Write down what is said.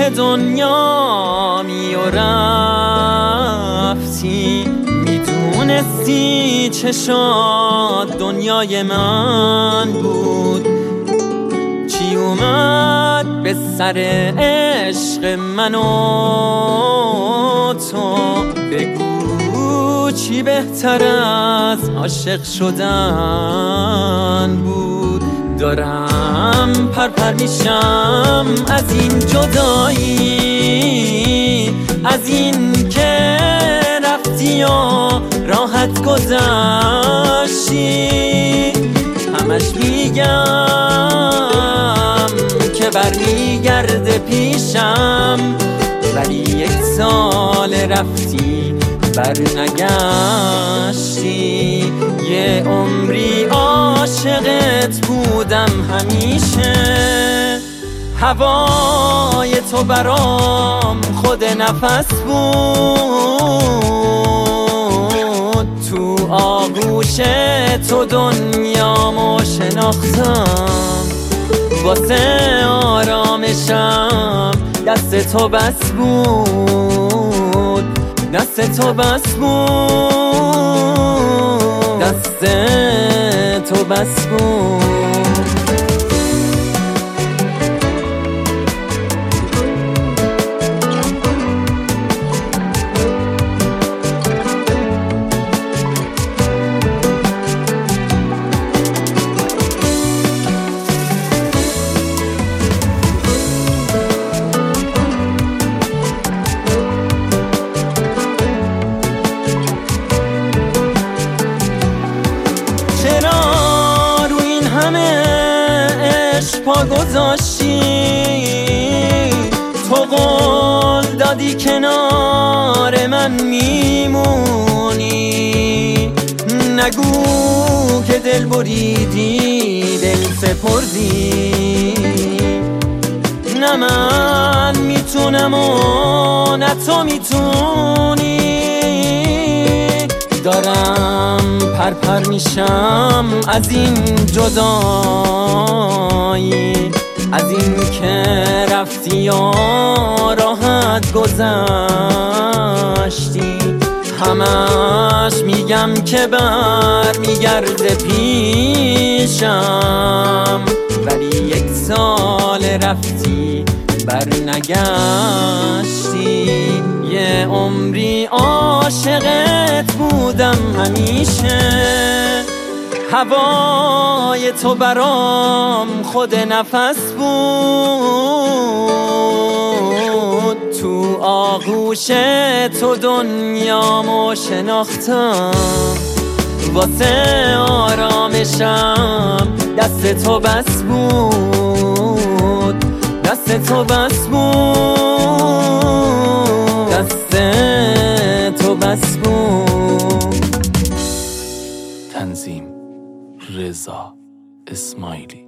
دنیا می و رفتی، میدونستی چه شاد دنیای من بود. چی اومد به سر عشق من و تو؟ بگو چی بهتر از عاشق شدن بود؟ دارم پرپر میشم از این جدایی، از این که رفتی و راحت گذشتی. همش میگم که برمیگرده پیشم، ولی 1 سال رفتی برنگشتی. یه عمری عاشقت بودم همیشه، هوای تو برام خود نفس بود. تو آغوش تو دنیامو شناختم، واسه آرامشم دست تو بس بود، دست تو بس بود، دست تو بس بود. پا گذاشتی، تو قول دادی کنار من میمونی. نگو که دل بریدی دل سپردی، نه من میتونم و نه تو میتونی. دارم پرپر میشم از این جدایی، از این که رفتی و راحت گذشتی. همش میگم که برمیگرده پیشم، ولی 1 سال رفتی برنگشتی. یه عمری عاشقت بودم همیشه، هوای تو برام خود نفس بود. تو آغوش تو دنیامو شناختم، واسه آرامشم دست تو بس بود، دست تو بس بود، دست تو بس بود. تنظیم رضا اسماعیلی.